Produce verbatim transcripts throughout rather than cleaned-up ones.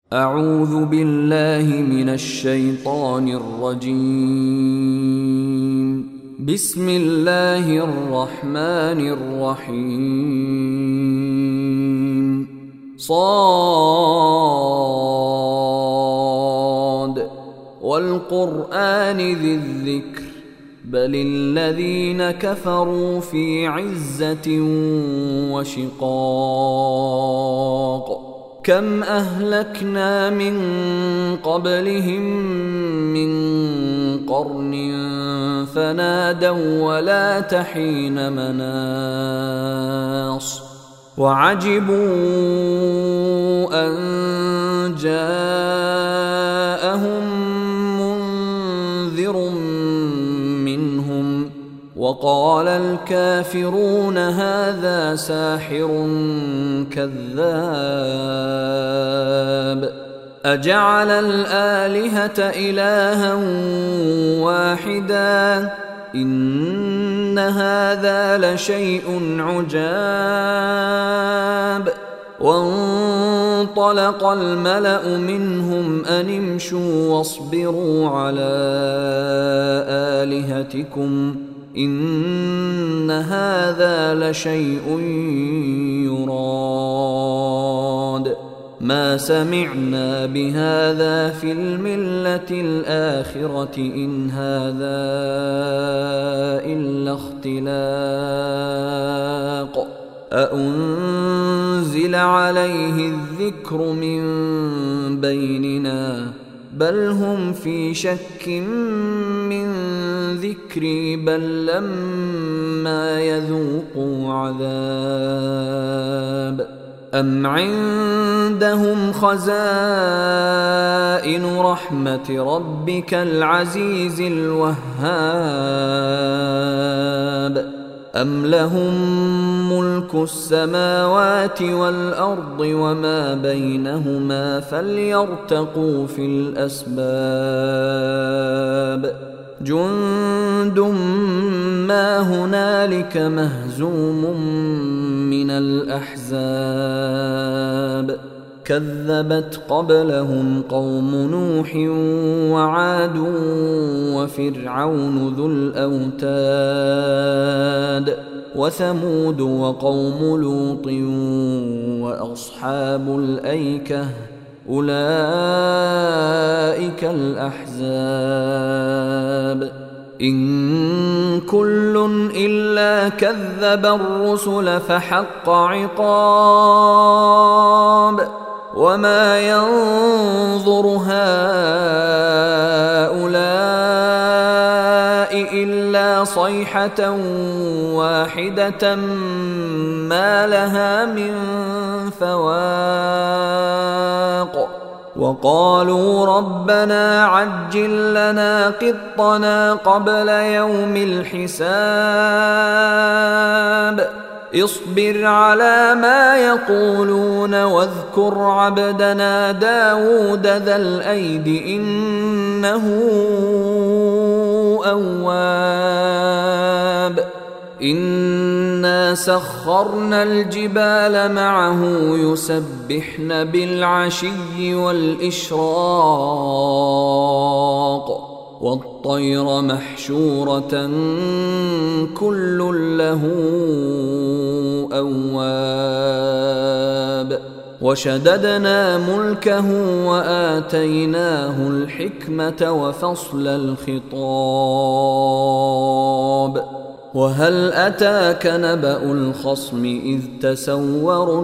أعوذ بالله من الشيطان الرجيم. بسم الله الرحمن الرحيم. صاد والقرآن ذي الذكر بل الذين كفروا في عزة وشقاق. كم أهلكنا من قبلهم من قرن فنادوا ولا تحين مناص. وعجبوا أن جاءهم منذر منهم وقال الكافرون هذا ساحر كذاب. أجعل الآلهة إلها واحدا إن هذا لشيء عجاب. وانطلق الملأ منهم أن امشوا واصبروا على آلهتكم إن هذا لشيء يراد. ما سمعنا بهذا في الملة الآخرة إن هذا إلا اختلاق. أأنزل عليه الذكر من بيننا بل هم في شك من ذكري بل لما يذوقوا عذاب. أم عندهم خزائن رحمة ربك العزيز الوهاب. أم لهم ملك السماوات والأرض وما بينهما فليرتقوا في الأسباب. جند ما هنالك مهزوم من الأحزاب. كذبت قبلهم قوم نوح وعاد وفرعون ذو الأوتاد وثمود وقوم لوط وأصحاب الأيكة أولئك الأحزاب. إن كل إلا كذب الرسل فحق عقاب. وما ينظر هؤلاء إلا صيحة واحدة ما لها من فواق. وقالوا ربنا عجل لنا قطنا قبل يوم الحساب. اصبر على ما يقولون واذكر عبدنا داود ذا الأيد إنه أواب. إنا سخرنا الجبال معه يسبحن بالعشي والإشراق والطير محشورة كل له أواب. وشددنا ملكه وآتيناه الحكمة وفصل الخطاب. وهل أتاك نبأ الخصم إذ تسوروا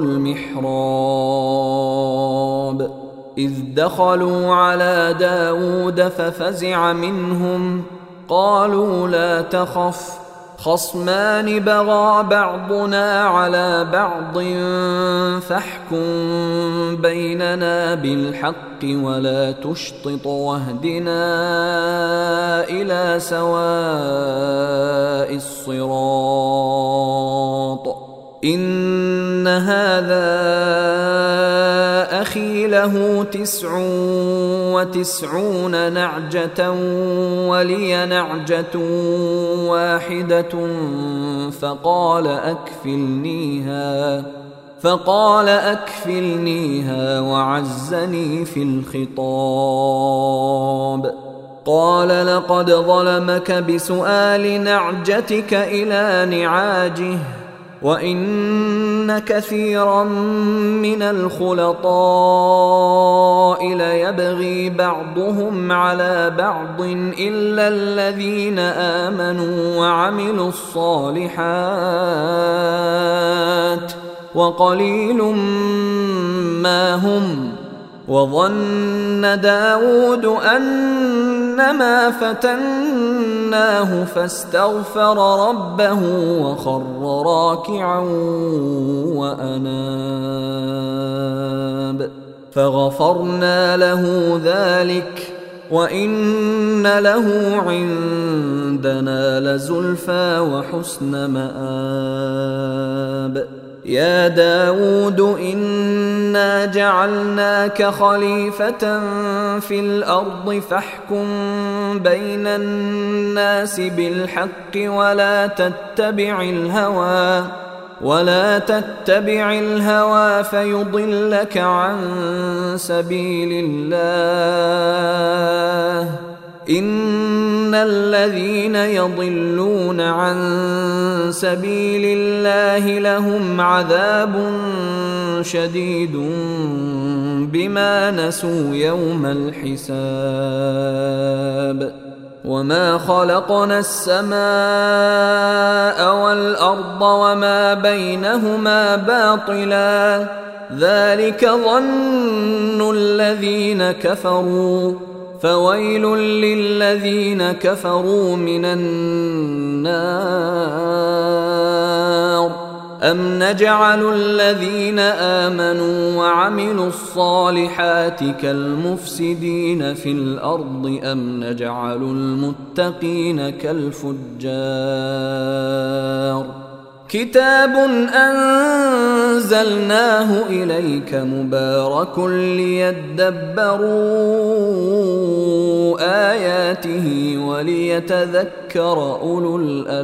المحراب. إذ دخلوا على داود ففزع منهم قالوا لا تخف خصمان بغى بعضنا على بعض فاحكم بيننا بالحق ولا تشطط واهدنا إلى سواء الصراط. إن هذا أخي له تسع وتسعون نعجة ولي نعجة واحدة فقال أكفلنيها فقال أكفلنيها وعزني في الخطاب. قال لقد ظلمك بسؤال نعجتك إلى نعاجه وإن كثيرا من الخلطاء ليبغي بعضهم على بعض إلا الذين آمنوا وعملوا الصالحات وقليل ما هم. وظن داود أنما فتناه فاستغفر ربه وخر راكعا وأناب فغفرنا له ذلك وإن له عندنا لزلفى وحسن مآب. يا داود إنا جعلناك خليفة في الأرض فاحكم بين الناس بالحق ولا تتبع الهوى ولا تتبع الهوى فيضلك عن سبيل الله. إن الذين يضلون عن سبيل الله لهم عذاب شديد بما نسوا يوم الحساب. وما خلقنا السماء والأرض وما بينهما باطلا ذلك ظن الذين كفروا فويل للذين كفروا من النار. أم نجعل الذين آمنوا وعملوا الصالحات كالمفسدين في الأرض أم نجعل المتقين كالفجار. كتاب أنزلناه إليك مبارك ليدبروا آياته وليتذكر أولو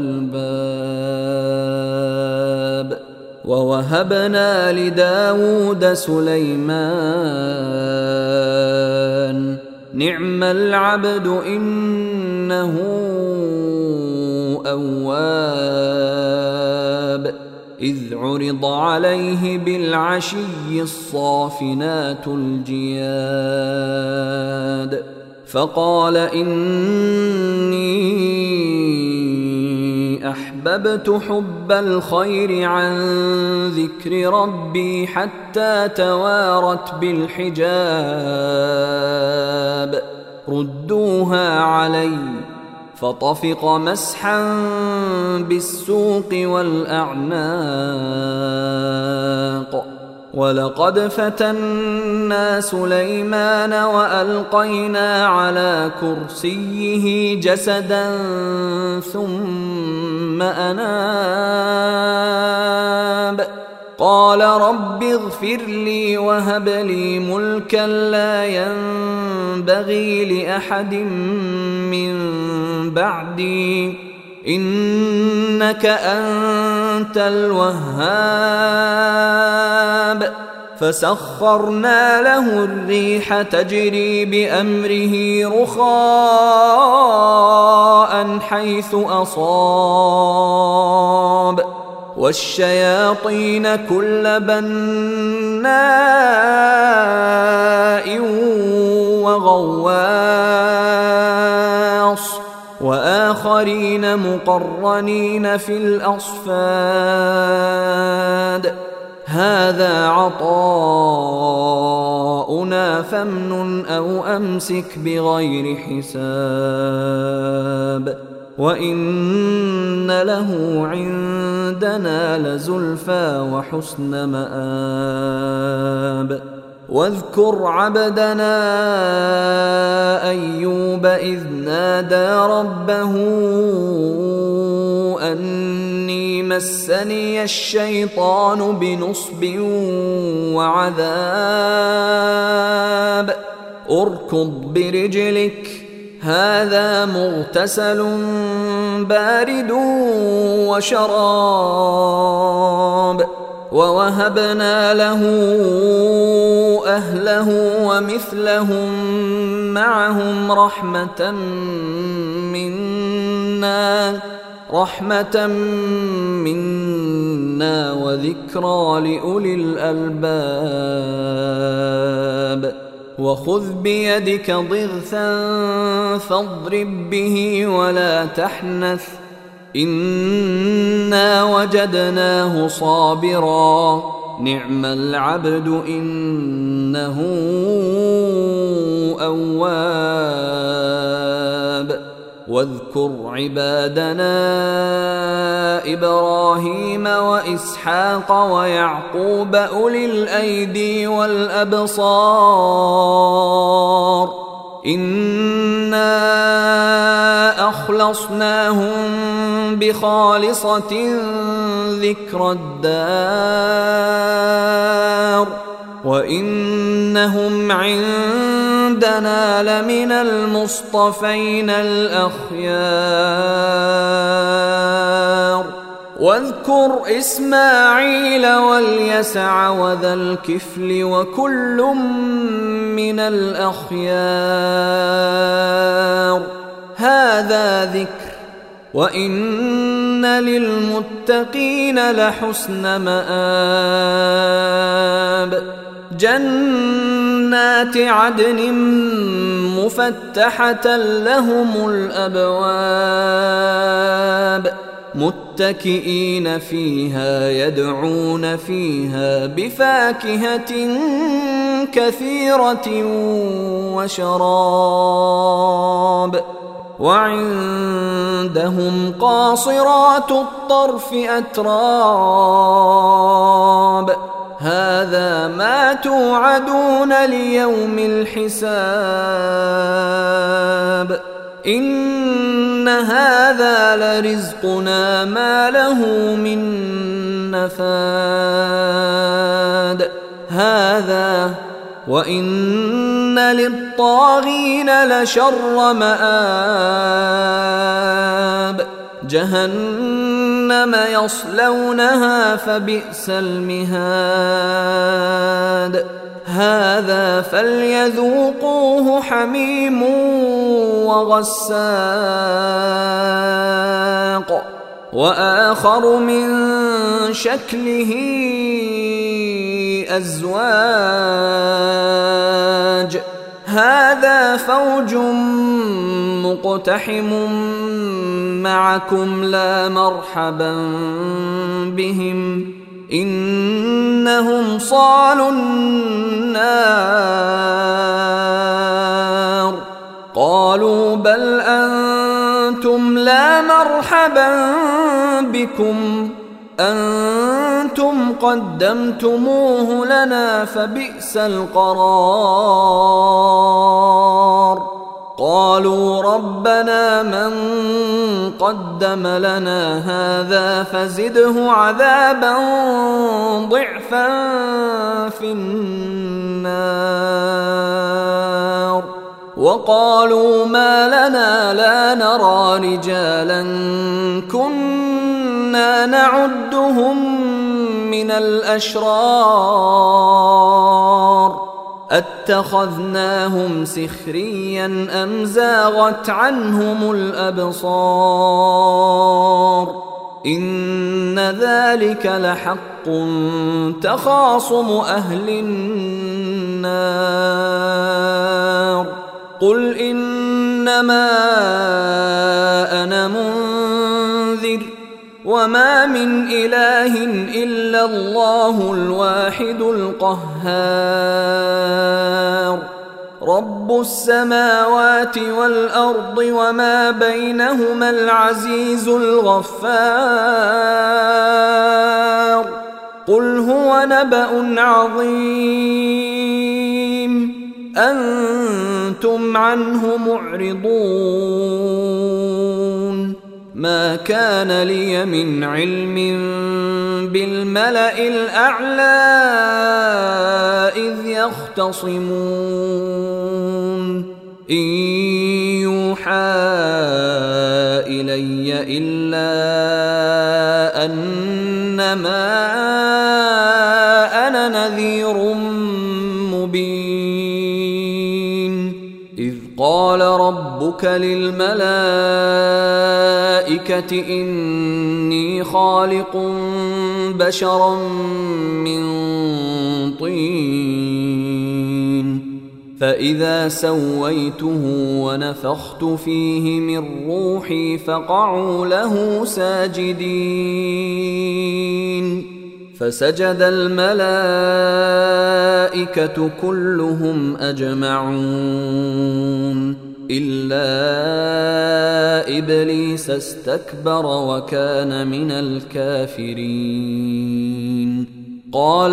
الألباب. ووهبنا لداود سليمان نعم العبد إنه أواب. إذ عرض عليه بالعشي الصافنات الجياد فقال إني أحببت حب الخير عن ذكر ربي حتى توارت بالحجاب ردوها علي فطفق مسحا بالسوق والأعناق. ولقد فتنا سليمان وألقينا على كرسيه جسدا ثم أناب قال رب اغفر لي وهب لي ملكا لا ينبغي لأحد من بعدي إنك أنت الوهاب. فسخرنا له الريح تجري بأمره رخاء حيث أصاب والشياطين كل بناء وغواص وآخرين مقرنين في الأصفاد هذا عطاؤنا فامنن أو أمسك بغير حساب وإن له عندنا لزلفى وحسن مآب. واذكر عبدنا أيوب إذ نادى ربه أني مسني الشيطان بنصب وعذاب اركض برجلك هذا مغتسل بارد وشراب ووهبنا له أهله ومثلهم معهم رحمة منا رحمة منا وذكرى لأولي الألباب. وخذ بيدك ضغثا فاضرب به ولا تحنث إنا وجدناه صابرا نعم العبد إنه أواب. واذكر عبادنا إبراهيم وإسحاق ويعقوب أولي الأيدي والأبصار إنا أخلصناهم بخالصة ذكر الدار وإنهم عندنا لمن المصطفين الأخيار. واذكر إسماعيل واليسع وذا الكفل وكل من الأخيار هذا ذكر وإن للمتقين لحسن مآب. جنات عدن مفتحة لهم الأبواب متكئين فيها يدعون فيها بفاكهة كثيرة وشراب وعندهم قاصرات الطرف أتراب هذا ما توعدون ليوم الحساب إن هذا لرزقنا ما له من نفاد. هذا وإن للطاغين لشر مآب جهنم يصلونها فبئس المهاد. هذا فليذوقوه حميم وغساق وآخر من شكله أزواج هذا فوج مقتحم معكم لا مرحبا بهم إنهم صالوا النار. قالوا بل أنتم لا مرحبا بكم أنتم قدمتموه لنا فبئس القرار. قالوا ربنا من قدم لنا هذا فزده عذابا ضعفا في النار. وقالوا ما لنا لا نرى رجالا كنا نعدهم من الأشرار أتخذناهم سخريا أم زاغت عنهم الأبصار إن ذلك لحق تخاصم أهل النار. قل إنما أنا منذر وما من إله إلا الله الواحد القهار رب السماوات والأرض وما بينهما العزيز الغفار. قل هو نبأ عظيم أنتم عنه معرضون. ما كان لي من علم بالملأ الأعلى إذ يختصمون إن يوحى إلي إلا أنما إذ قال ربك للملائكة إني خالق بشرا من طين فإذا سويته ونفخت فيه من روحي فقعوا له ساجدين فسجد الملائكة كلهم أجمعون إلا إبليس استكبر وكان من الكافرين قال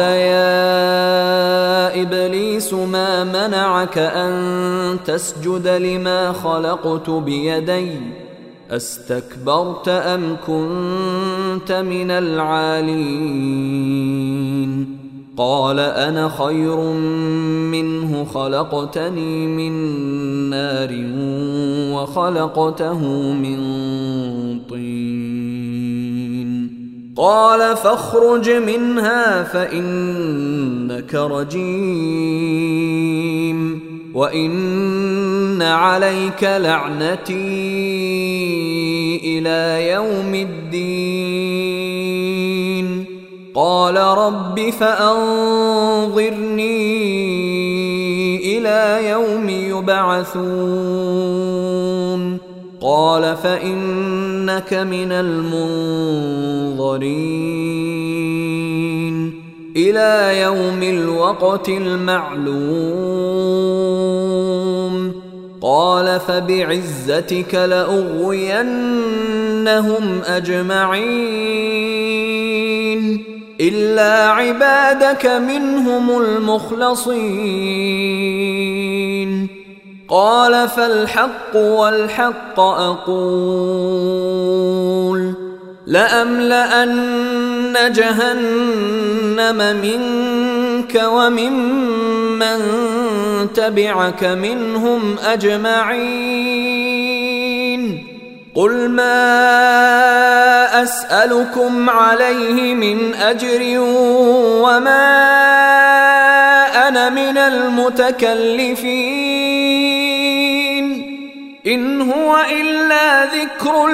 يا إبليس ما منعك أن تسجد لما خلقت بيدي أستكبرت أم كنت من العالين قال أنا خير منه خلقتني من نار وخلقته من طين قال فاخرج منها فإنك رجيم وإن عليك لعنتي إلى يوم الدين قال رب فأنظرني إلى يوم يبعثون قال فإنك من المنظرين إلى يوم الوقت المعلوم قال فبعزتك لأغوينهم أجمعين إلا عبادك منهم المخلصين قال فالحق والحق أقول لأملأن جهنم منك وممن تبعك منهم أجمعين قل ما أسألكم عليه من أجر وما أنا من المتكلفين إن هو إلا ذكر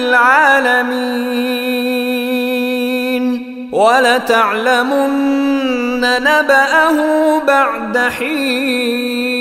للعالمين ولتعلمن نبأه بعد حين